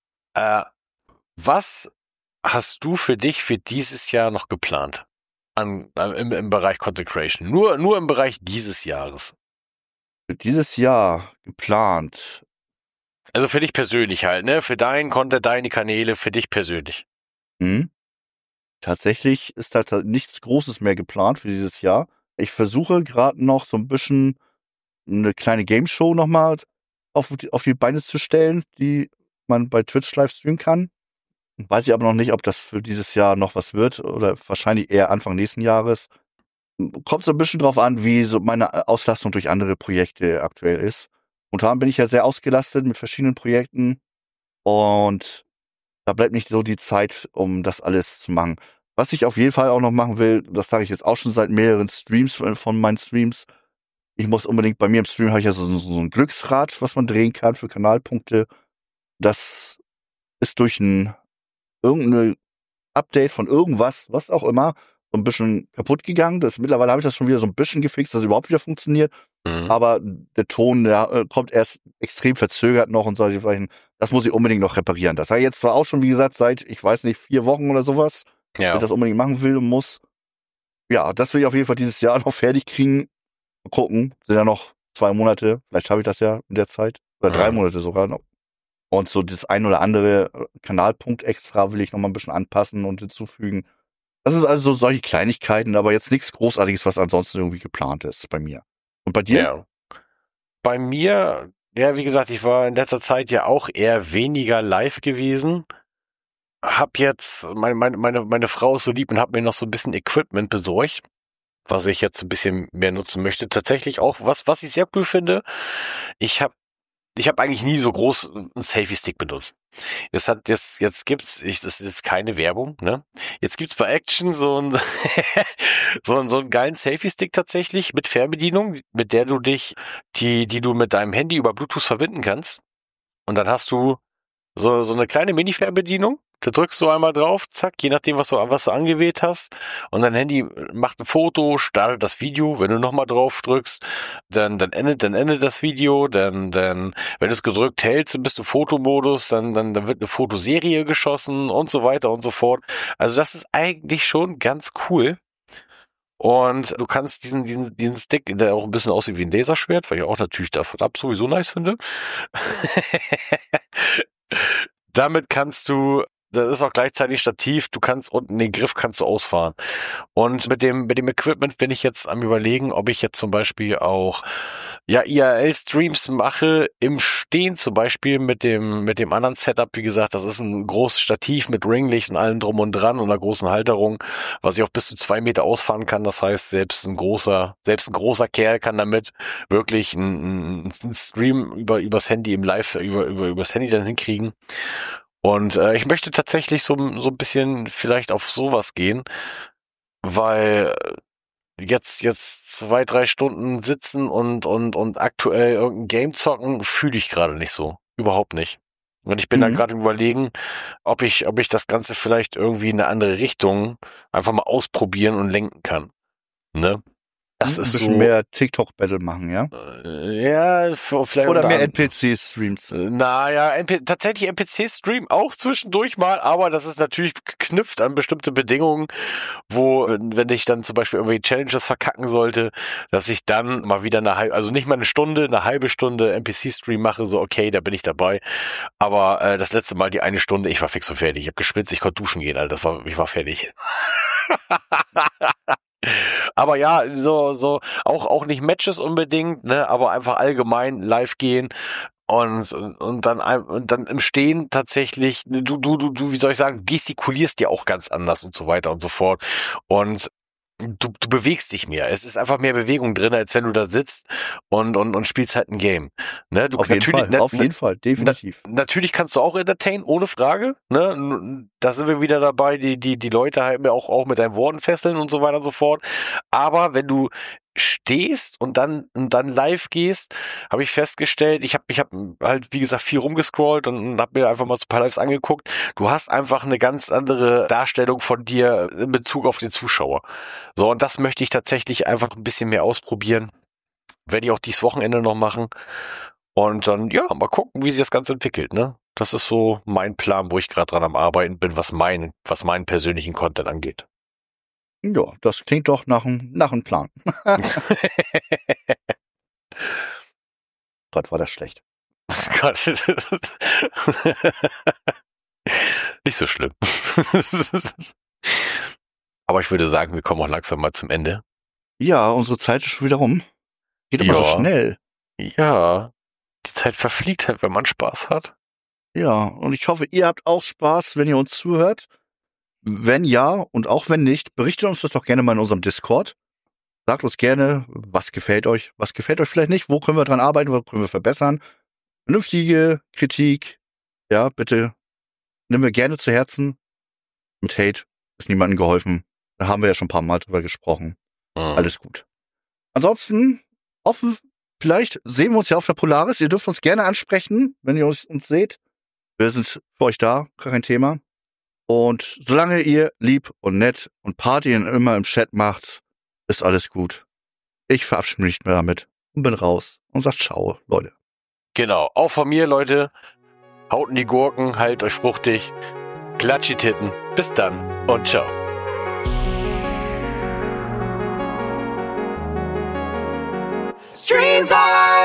was hast du für dich für dieses Jahr noch geplant? Im Bereich Content Creation. Nur im Bereich dieses Jahres.
Für dieses Jahr geplant.
Also für dich persönlich halt, ne? Für deinen Content, deine Kanäle, für dich persönlich.
Tatsächlich ist da nichts Großes mehr geplant für dieses Jahr. Ich versuche gerade noch so ein bisschen eine kleine Game-Show nochmal auf die Beine zu stellen, die man bei Twitch live streamen kann. Weiß ich aber noch nicht, ob das für dieses Jahr noch was wird oder wahrscheinlich eher Anfang nächsten Jahres. Kommt so ein bisschen drauf an, wie so meine Auslastung durch andere Projekte aktuell ist. Momentan bin ich ja sehr ausgelastet mit verschiedenen Projekten und da bleibt nicht so die Zeit, um das alles zu machen. Was ich auf jeden Fall auch noch machen will, das sage ich jetzt auch schon seit mehreren Streams von meinen Streams. Ich muss unbedingt, bei mir im Stream habe ich ja so ein Glücksrad, was man drehen kann für Kanalpunkte. Das ist durch irgendeine Update von irgendwas, was auch immer, so ein bisschen kaputt gegangen. Mittlerweile habe ich das schon wieder so ein bisschen gefixt, dass es überhaupt wieder funktioniert. Aber der Ton, der kommt erst extrem verzögert noch und solche Sachen. Das muss ich unbedingt noch reparieren. Das habe ich jetzt zwar auch schon, wie gesagt, seit, ich weiß nicht, 4 Wochen oder sowas, dass ich das unbedingt machen will und muss. Ja, das will ich auf jeden Fall dieses Jahr noch fertig kriegen. Mal gucken, sind ja noch 2 Monate. Vielleicht schaffe ich das ja in der Zeit. Oder 3 Monate sogar noch. Und so das ein oder andere Kanalpunkt extra will ich noch mal ein bisschen anpassen und hinzufügen. Das ist also solche Kleinigkeiten, aber jetzt nichts Großartiges, was ansonsten irgendwie geplant ist bei mir. Und bei dir?
Ja. Bei mir, ja, wie gesagt, ich war in letzter Zeit ja auch eher weniger live gewesen. Hab jetzt, meine Frau ist so lieb und hat mir noch so ein bisschen Equipment besorgt, was ich jetzt ein bisschen mehr nutzen möchte. Tatsächlich auch, was ich sehr cool finde, ich habe eigentlich nie so groß einen Selfie-Stick benutzt. Jetzt gibt's, das ist jetzt keine Werbung, ne? Jetzt gibt's bei Action so einen geilen Selfie-Stick tatsächlich mit Fernbedienung, mit der du die du mit deinem Handy über Bluetooth verbinden kannst. Und dann hast du so eine kleine Mini-Fernbedienung. Da drückst du einmal drauf, zack, je nachdem, was du angewählt hast. Und dein Handy macht ein Foto, startet das Video. Wenn du nochmal drauf drückst, dann endet das Video. Dann, wenn du es gedrückt hältst, bist du Fotomodus. Dann wird eine Fotoserie geschossen und so weiter und so fort. Also das ist eigentlich schon ganz cool. Und du kannst diesen Stick, der auch ein bisschen aussieht wie ein Laserschwert, weil ich auch natürlich davon sowieso nice finde. Damit kannst du, das ist auch gleichzeitig Stativ, du kannst unten den Griff kannst du ausfahren. Und mit dem Equipment bin ich jetzt am Überlegen, ob ich jetzt zum Beispiel auch IRL-Streams mache, im Stehen zum Beispiel mit dem anderen Setup. Wie gesagt, das ist ein großes Stativ mit Ringlicht und allem drum und dran und einer großen Halterung, was ich auch bis zu 2 Meter ausfahren kann. Das heißt, selbst ein großer Kerl kann damit wirklich einen Stream übers Handy im Live, übers Handy dann hinkriegen. Und ich möchte tatsächlich so ein bisschen vielleicht auf sowas gehen, weil jetzt 2-3 Stunden sitzen und aktuell irgendein Game zocken, fühle ich gerade nicht so. Überhaupt nicht. Und ich bin da gerade überlegen, ob ich das Ganze vielleicht irgendwie in eine andere Richtung einfach mal ausprobieren und lenken kann. Ne? Das
Ein
ist
bisschen
so,
mehr TikTok-Battle machen, ja?
ja, vielleicht
Oder
unter
mehr
anderem-
NPC-Streams.
Naja, tatsächlich NPC-Stream auch zwischendurch mal, aber das ist natürlich geknüpft an bestimmte Bedingungen, wo, wenn ich dann zum Beispiel irgendwie Challenges verkacken sollte, dass ich dann mal wieder also nicht mal eine halbe Stunde NPC-Stream mache, so okay, da bin ich dabei. Aber das letzte Mal die eine Stunde, ich war fix und fertig. Ich habe geschwitzt, ich konnte duschen gehen, Alter, ich war fertig. Aber ja, so auch nicht Matches unbedingt, ne, aber einfach allgemein live gehen und dann im Stehen tatsächlich, wie soll ich sagen, gestikulierst ja auch ganz anders und so weiter und so fort. Und du bewegst dich mehr. Es ist einfach mehr Bewegung drin, als wenn du da sitzt und spielst halt ein Game. Ne,
Auf jeden Fall, definitiv.
Natürlich kannst du auch entertainen, ohne Frage. Ne? Da sind wir wieder dabei, die Leute halt mir auch mit deinen Worten fesseln und so weiter und so fort. Aber wenn du stehst und dann live gehst, habe ich festgestellt, ich hab halt, wie gesagt, viel rumgescrollt und habe mir einfach mal so ein paar Lives angeguckt. Du hast einfach eine ganz andere Darstellung von dir in Bezug auf den Zuschauer. So, und das möchte ich tatsächlich einfach ein bisschen mehr ausprobieren. Werde ich auch dieses Wochenende noch machen. Und dann, ja, mal gucken, wie sich das Ganze entwickelt, ne? Das ist so mein Plan, wo ich gerade dran am Arbeiten bin, was meinen persönlichen Content angeht.
Ja, das klingt doch nach einem Plan. Gott, war das schlecht.
Gott. Nicht so schlimm. Aber ich würde sagen, wir kommen auch langsam mal zum Ende.
Ja, unsere Zeit ist schon wieder rum. Geht immer so schnell.
Ja, die Zeit verfliegt halt, wenn man Spaß hat.
Ja, und ich hoffe, ihr habt auch Spaß, wenn ihr uns zuhört. Wenn ja und auch wenn nicht, berichtet uns das doch gerne mal in unserem Discord. Sagt uns gerne, was gefällt euch vielleicht nicht, wo können wir dran arbeiten, wo können wir verbessern. Vernünftige Kritik, ja, bitte nehmen wir gerne zu Herzen. Mit Hate ist niemandem geholfen. Da haben wir ja schon ein paar Mal drüber gesprochen. Alles gut. Ansonsten, vielleicht sehen wir uns ja auf der Polaris. Ihr dürft uns gerne ansprechen, wenn ihr uns seht. Wir sind für euch da, gar kein Thema. Und solange ihr lieb und nett und Partien immer im Chat macht, ist alles gut. Ich verabschiede mich nicht mehr damit und bin raus und sag ciao, Leute.
Genau, auch von mir, Leute. Haut in die Gurken, haltet euch fruchtig. Klatschi Titten. Bis dann und ciao.
Stream Vibes.